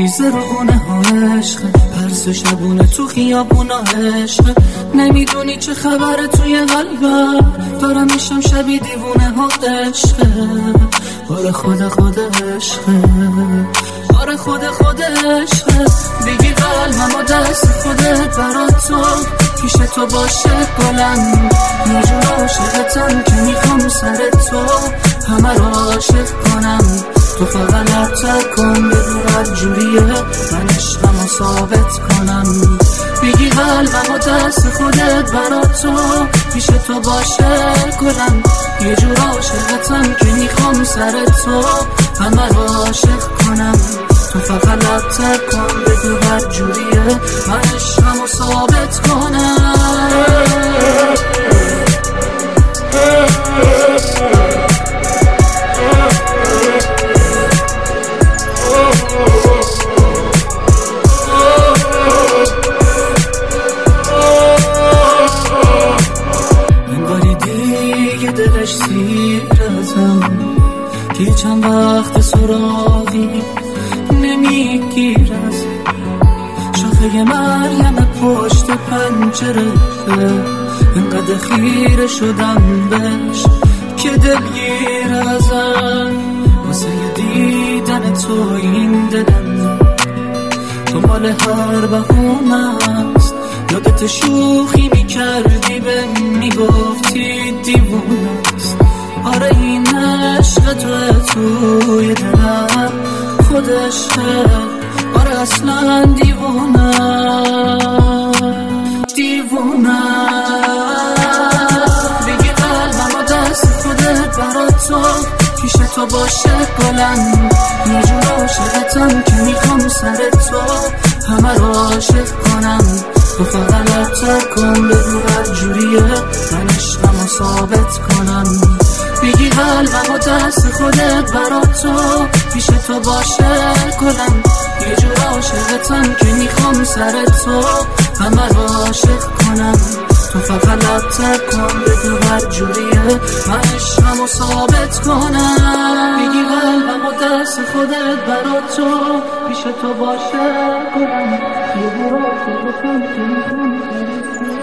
ریزه رو خونه ها عشق، پرس شبونه تو خیابونا عشق. نمیدونی چه خبره توی قلبم، دارم میشم شبی دیوونه ها عشق. آره خود عشق، آره خود عشق. بگی قلبم و دست خودت برات تو پیش تو باشه گلم. یه جور عاشقتم که میخوام سر تو همه رو عاشق کنم. تو فقط لبتر کن بگو هر جوریه من عشقم رو ثابت کنم. بگی قلبم و دست خودت برات تو پیش تو باشه گلم. یه جور عاشقتم که میخوام سر تو همه رو عاشق کنم. تو فقط لبتر کن بگو هر جوریه من عشقم رو ثابت کنم. انگاری دیگه دلش سیر ازم که چند وقت سراغی نمیگیر از شاخه مریم پشت پنجره. اینقدر خیره شدم بهش که دلگیر ازم واسه دیدن تو این دلم. تو مال هر بهونه است، یادت شوخی میکردی به میگفتی دیوونه است. آره این عشق توی دلم خودشه، آره اصلا دیوونه بگی قلبم و دست خودت برات تو پیش تو باشه گلم. یه جور عاشقتم که میخوام سر تو همه رو عاشق کنم. تو فقط لبتر کن بگو هر جوریه من عشقم رو ثابت کنم. بگی قلبم و دست خودت برات تو پیش تو باشه گلم. یه جور عاشقتم که میخوام سر تو همه رو عاشق کنم. تو فقط لبتر کن بگو هر جوریه من عشقم رو ثابت کنم. بگی قلبم و دست خودت برات تو پیش تو باشه گلم. یه جور عاشقتم که میخوام سر تو